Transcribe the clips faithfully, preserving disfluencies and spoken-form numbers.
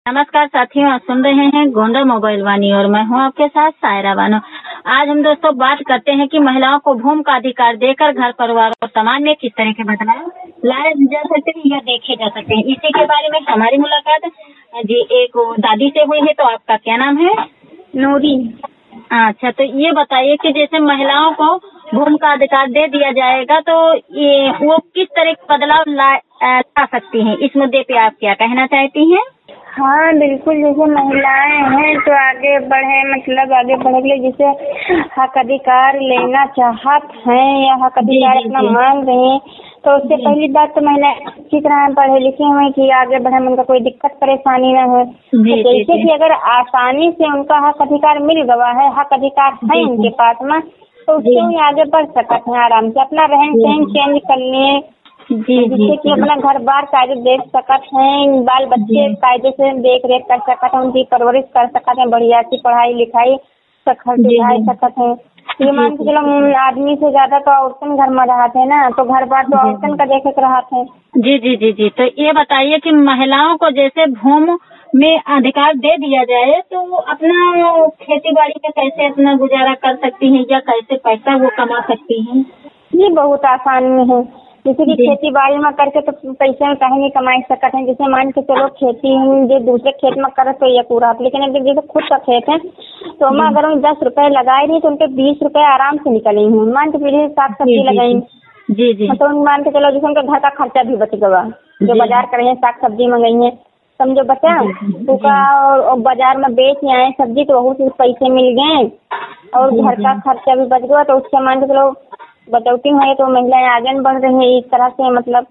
नमस्कार साथियों, आप सुन रहे हैं गोंडा मोबाइल वाणी और मैं हूं आपके साथ सायरा बानो। आज हम दोस्तों बात करते हैं कि महिलाओं को भूमि का अधिकार देकर घर परिवार और समाज में किस तरह के बदलाव लाए जा सकते हैं या देखे जा सकते हैं। इसी के बारे में हमारी मुलाकात जी एक दादी से हुई है। तो आपका क्या नाम है? नूरी। अच्छा, तो ये बताइए कि जैसे महिलाओं को भूमि का अधिकार दे दिया जाएगा तो ये वो किस तरह के बदलाव ला ला सकती हैं। इस मुद्दे पे आप क्या कहना चाहती हैं? हाँ बिल्कुल, जैसे महिलाएं हैं तो आगे बढ़े, मतलब आगे बढ़े के लिए जैसे हक अधिकार लेना चाहत हैं या हक अधिकार अपना मांग रही हैं, तो उससे पहली बात तो महिलाएं अच्छी तरह पढ़े लिखे हुए कि आगे बढ़े, उनका कोई दिक्कत परेशानी न हो। तो जैसे कि अगर आसानी से उनका हक अधिकार मिल गया है, हक अधिकार है उनके पास में, तो उससे भी आगे बढ़ सकते हैं आराम से, अपना रहन सहन चेंज कर लिए, जिससे कि अपना घर बार कायदे देख सकत हैं, बाल बच्चे कायदे से देख रेख कर सकते हैं, उनकी परवरिश कर सकते हैं, बढ़िया सी पढ़ाई लिखाई खर्च उठाई सकते हैं। ये मान के चलो आदमी से ज्यादा तो औरतन घर में रहते हैं ना, तो घर बार तो औरतन का देखे के रहते हैं। जी जी जी जी तो ये बताइए कि महिलाओं को जैसे भूमि में अधिकार दे दिया जाए तो वो अपना खेती बाड़ी में कैसे अपना गुजारा कर सकती हैं या कैसे पैसा वो कमा सकती हैं? ये बहुत आसान है, जैसे कि खेती बाड़ी में करके तो पैसे में कहीं नहीं कमा सकते हैं। जैसे मान के चलो खेती जो दूसरे खेत में करे तो ये पूरा, लेकिन अगर जैसे खुद का खेत है तो हम अगर हम दस रुपए लगाए रही तो उनके बीस रुपए आराम से निकले हूँ। मान के पीछे साग सब्जी लगाई जी जी तो मान के चलो जैसे उनके घर का खर्चा भी बच गया, जो बाजार करे साग सब्जी मंगाई है समझो बचा उसका, और बाजार में बेच आए सब्जी तो बहुत पैसे मिल गए और घर का खर्चा भी बच गया, तो उससे मान के चलो बटौती है तो महिलाएं आगे बढ़ रही है। इस तरह से मतलब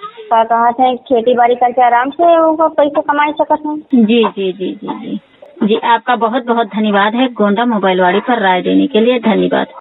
कहा है खेती बाड़ी करके आराम से वो पैसे कमा सकते हैं। जी जी जी जी जी जी आपका बहुत बहुत धन्यवाद है गोंडा मोबाइल वाणी पर राय देने के लिए। धन्यवाद।